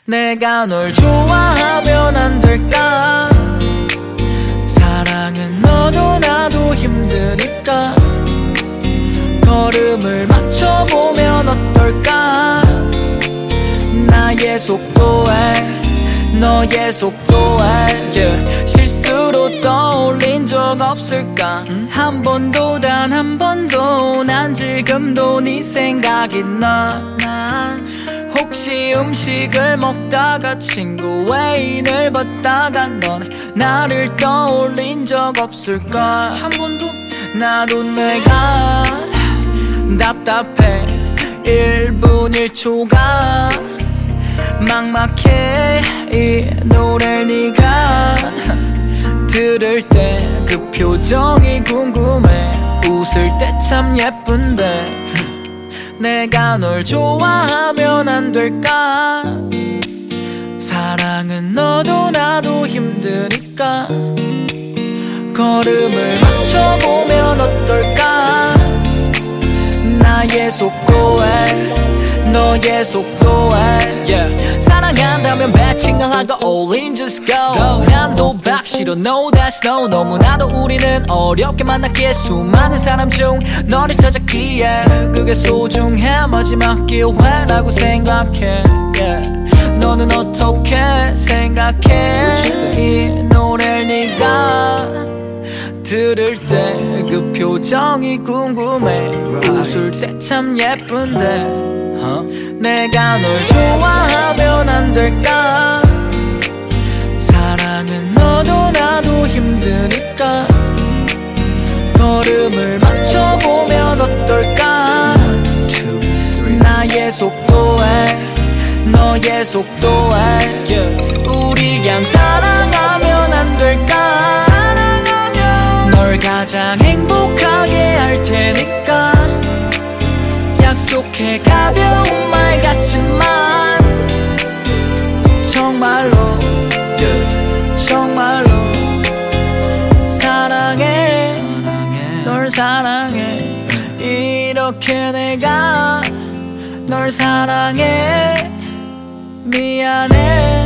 내가 널 좋아하면 안 될까? 사랑은 너도 나도 힘드니까 걸음을 맞춰보면 어떨까? 나의 속도에 너의 속도에 실수로 떠올린 적 없을까? 한 번도 단 한 번도 난 지금도 네 생각이 나. 혹시 음식을 먹다가 친구 애인을 봤다가 넌 나를 떠올린 적 없을까? 한 번도. 나도 내가 답답해 1분 1초가 막막해. 이 노래를 네가 들을 때 그 표정이 궁금해. 웃을 때 참 예쁜데 내가 널 좋아하면 안 될까? 사랑은 너도 나도 힘드니까 걸음을 맞춰보면 어떨까? 나의 속도에 너의 속도에 사랑한다면 배팅을 하고 all in just go. 난 도박 싫어 no that's no. 너무나도 우리는 어렵게 만났기에 수많은 사람 중 너를 찾았기에 그게 소중해. 마지막 기회라고 생각해. 너는 어떻게 생각해? 이 노래를 네가 들을 때 그 표정이 궁금해. 웃을 때 참 예쁜데 내가 널 좋아하면 안 될까? 사랑은 너도 나도 힘드니까 걸음을 맞춰보면 어떨까? 나의 속도에 너의 속도에 우리 그냥 사랑하면 안 될까? 널 가장 행복하게 할 테니까 약속해. 가벼운 말 같지만 정말로 정말로 사랑해. 널 사랑해. 이렇게 내가 널 사랑해. 미안해.